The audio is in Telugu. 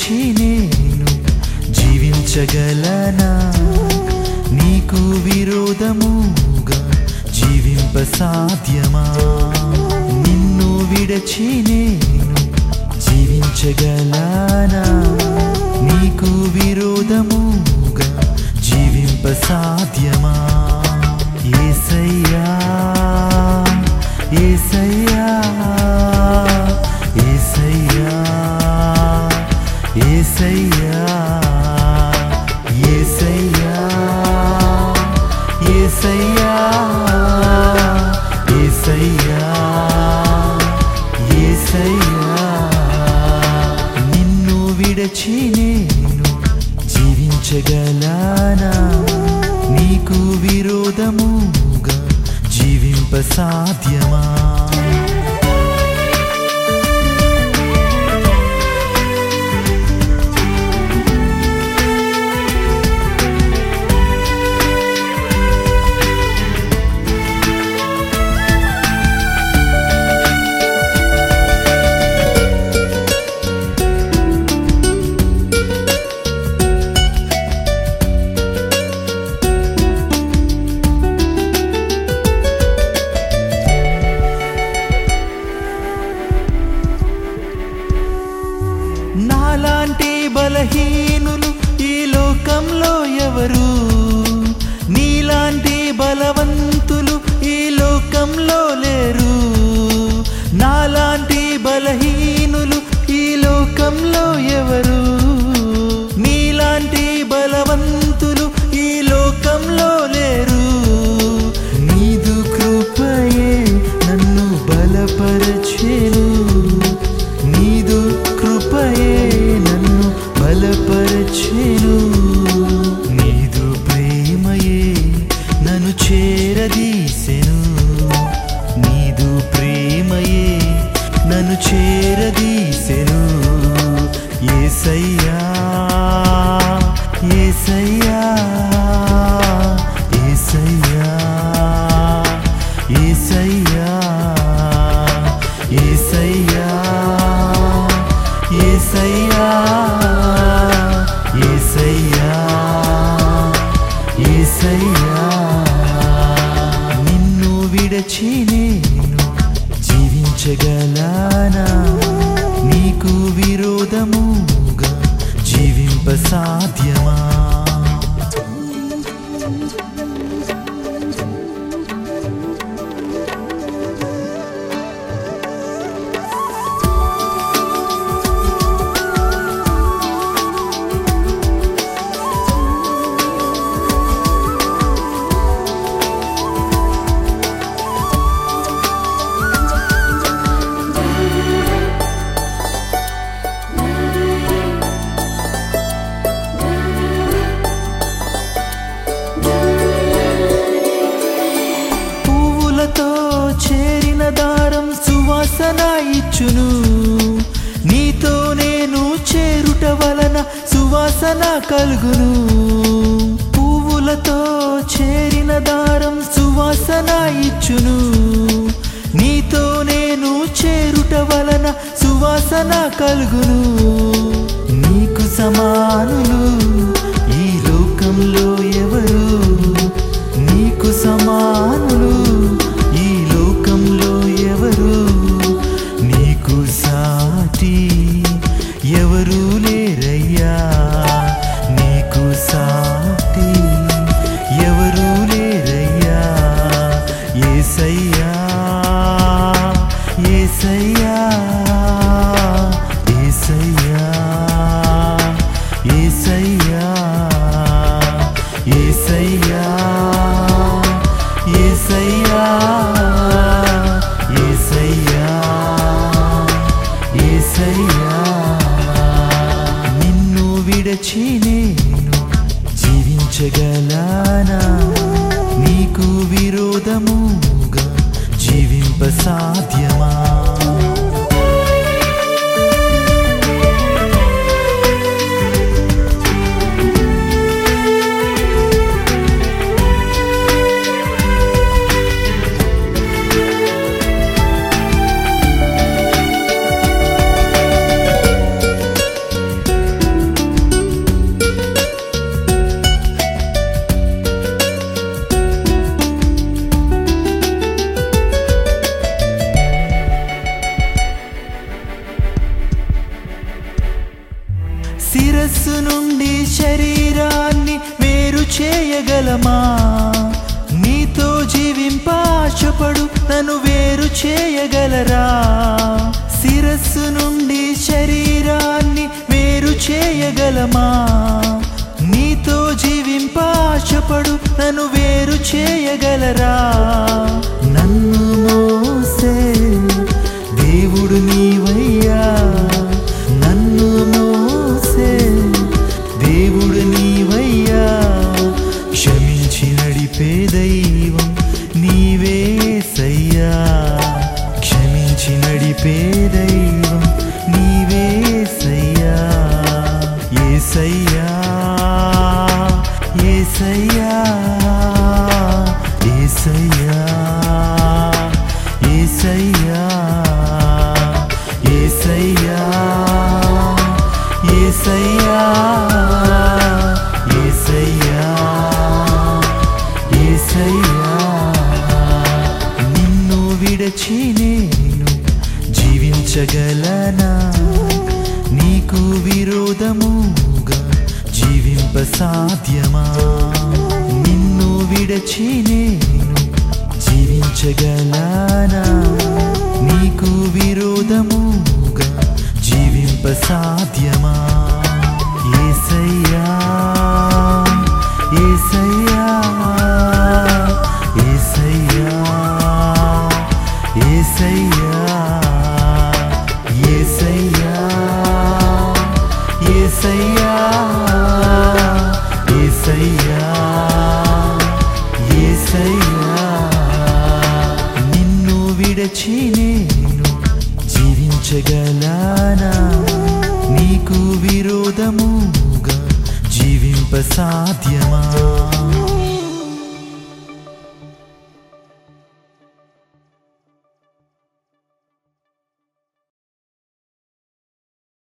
విడచి నేను జీవించగలనా? నీకు విరోధముగా జీవింప సాధ్యమా? నిన్ను విడచి నేను జీవించగలనా? నీకు విరోధముగా జీవింప సాధ్యమా? యేసయ్యా యేసయ్యా యేసయ్యా యేసయ్యా యేసయ్యా యేసయ్యా యేసయ్యా యేసయ్యా నిన్ను విడచి నేను జీవించగలనా? నీకు విరోధముగా జీవింప సాధ్యమా? నాలాంటి బలహీనులు ఈ లోకంలో ఎవరు? నీలాంటి బలవంతులు ఈ లోకంలో లేరు. నాలాంటి బలహీనులు ఈ లోకంలో ఎవరు? నీలాంటి బలవంతులు ఈ లోకంలో లేరు. నీదు కృపయే నన్ను బలపరచెను. నీదు కృపయే నన్ను బలపరచెను. నీదు ప్రేమయే నన్ను చేరదీసెను. నీదు ప్రేమయే నన్ను చేరదీసెను. యేసయ్యా యేసయ్యా యేసయ్యా యేసయ్యా యేసయ్యా యేసయ్యా యేసయ్యా యేసయ్యా నిన్ను విడచి నేను జీవించగలనా? నీకు విరోధముగా జీవింప సాధ్యమా? చేరిన దారం సువాసన ఇచ్చును. నీతో నేను చేరుట వలన సువాసన కలుగును. పువ్వులతో చేరిన దారం సువాసన ఇచ్చును. నీతో నేను చేరుట వలన సువాసన కలుగును. నీకు సమానులు ఈ లోకంలో ఎవరు? నీకు సమానులు ఈ లోకంలో ఎవరు? నీకు సాటి ఎవరు లేరయ్యా. నీకు సాటి ఎవరు లేరయ్యా. యేసయ్యా యేసయ్యా యేసయ్యా యేసయ్యా యేసయ్యా యేసయ్యా యేసయ్యా యేసయ్యా నిన్ను విడచి నేను జీవించగలనా? నీకు విరోధముగా జీవింప సాధ్యమా? చేయగలమా? నీతో జీవింపాశపడు నన్ను వేరు చేయగలరా? శిరస్సు నుండి శరీరాన్ని వేరు చేయగలమా? నీతో జీవింపాశపడు నన్ను వేరు చేయగలరా? నన్ను మోసే దేవుడు నీవయ్యా, నన్ను మోసే దేవుడు నీవయ్యా, క్షమించి నడిపే దైవం నీవేసయ్యా, క్షమించి నడిపే దైవం నీవేసయ్యా. యేసయ్యా యేసయ్యా యేసయ్యా యేసయ్యా యేసయ్యా యేసయ్యా యేసయ్యా యేసయ్యా. నిన్ను విడచి నేను జీవించగలనా? నీకు విరోధముగా జీవింప సాధ్యమా? నిన్ను విడచి నేను జీవించగలనా? నీకు విరోధముగా జీవింప సాధ్యమా? యేసయ్యా యేసయ్యా యేసయ్యా యేసయ్యా యేసయ్యా యేసయ్యా యేసయ్యా యేసయ్యా. నిన్ను విడచి నేను జీవించగలనా? నీకు విరోధముగా జీవింప సాధ్యమా?